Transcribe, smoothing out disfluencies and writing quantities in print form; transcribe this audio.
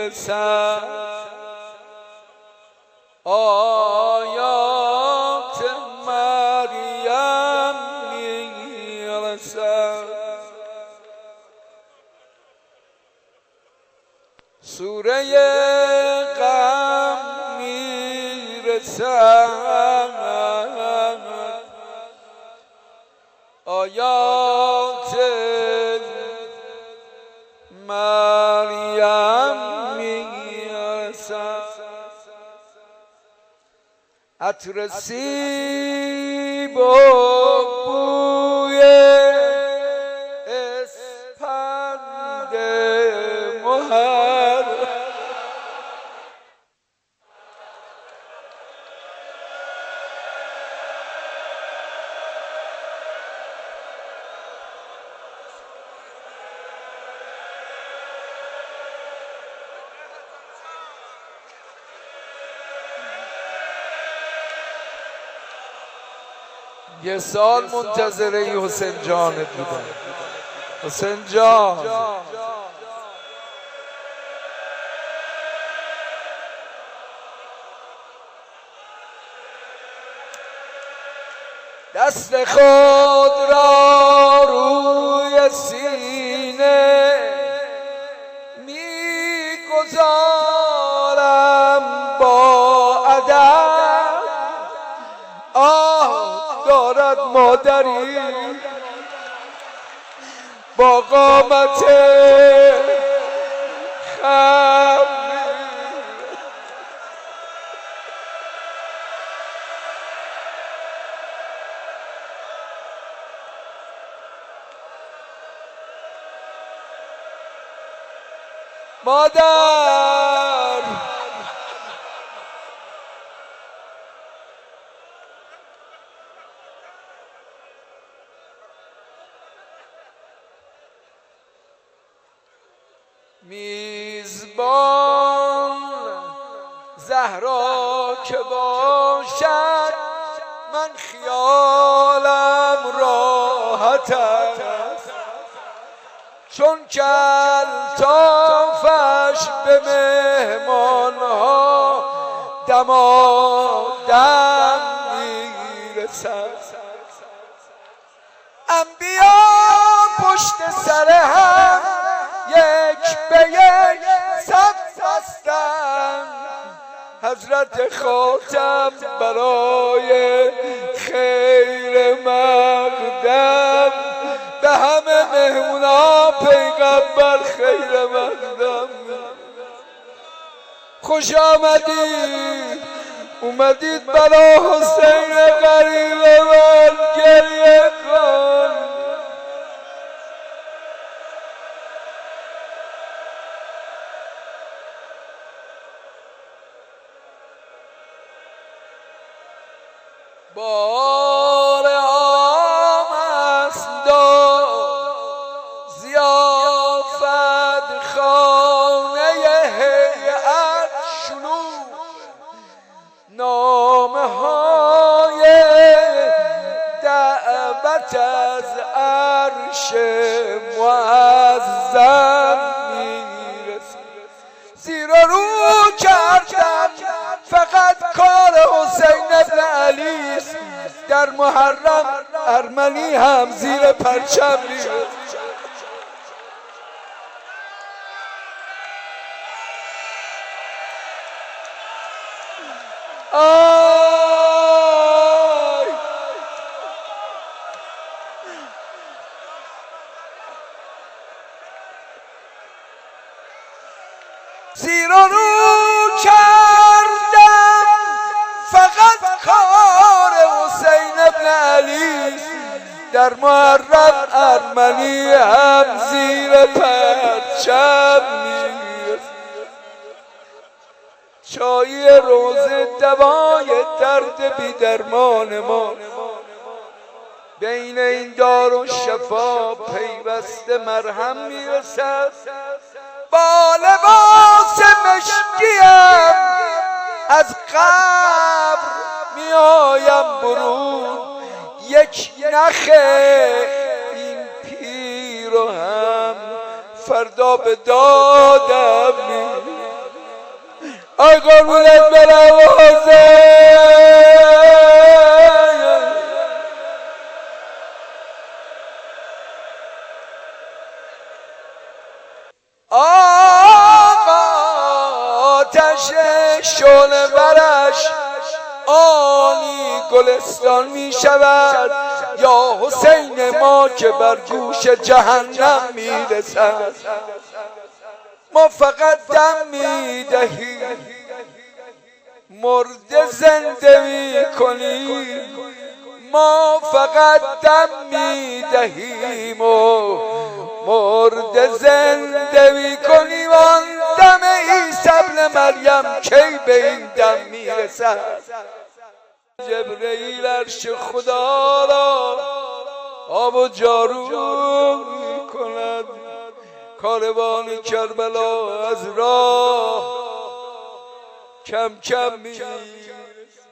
میرسد، آیات مریم میرسد، سوره غم میرسد، آیات مریم میرسد، عطر سیب و بوی اسپند مهر، یه سال منتظره ای حسین جانت بودم. حسین جان دست خود را روی سینه میگذارم با ادب، آه دارد مادری با قامت خم، مادر میزبان زهرا که باشد من خیالم راحت است، چون کلطافش به مهمانها دمادم میرسد، انبیا پشت سر هم یک به یک صف هستند، حضرت خاتم برای خیر مقدم، به همه مهمونا پیغمبر خیر مقدم. خوش آمدید، اومدید برای حسین غریب من گریه کن. بار عام است ضیافت خانه هیئت شلوغ، نامه های دعوت از عرش معظم میرسد، زیرا رو کردم فقط کار حسین ابن علی است، در محرم ارمنی هم زیر پرچم میرسد. زیرا رو کردم فقط کار حسین ابن علی است، در محرم ارمنی هم زیر پرچم میرسد، چای روزه دوای درد بی درمان ما، بین این دار و شفا پیوسته مرهم میرسد، با لباس مشکیم از قبر میایم برون، یک نخ این پیر و هم فردا به دادم میرسد. ای قربونت برم حسین. آقا آتش شعله برش آنی گلستان می شود، یا حسین ما که بر گوش جهنم می رسد. ما فقط دم می دهیم، مرده زنده می کنیم. ما فقط دم می دهیم و مرده زنده می کنیم. آن دم عیسی ابن مریم کی به این دم می رسد؟ جبرئیل عرش خدا را آب و جارو می کند. کاروان کربلا از راه کم کم می رسد.